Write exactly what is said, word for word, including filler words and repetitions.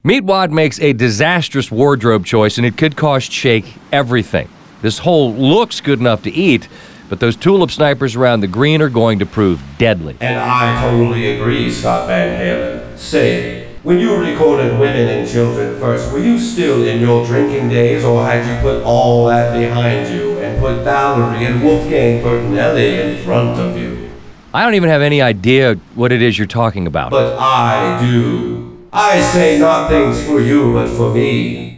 Meatwad makes a disastrous wardrobe choice, and it could cost Shake everything. This hole looks good enough to eat, but those tulip snipers around the green are going to prove deadly. And I totally agree, Scott Van Halen. Say, when you recorded Women and Children first, were you still in your drinking days, or had you put all that behind you and put Valerie and Wolfgang Bertinelli in front of you? I don't even have any idea what it is you're talking about. But I do. I say not things for you, but for me.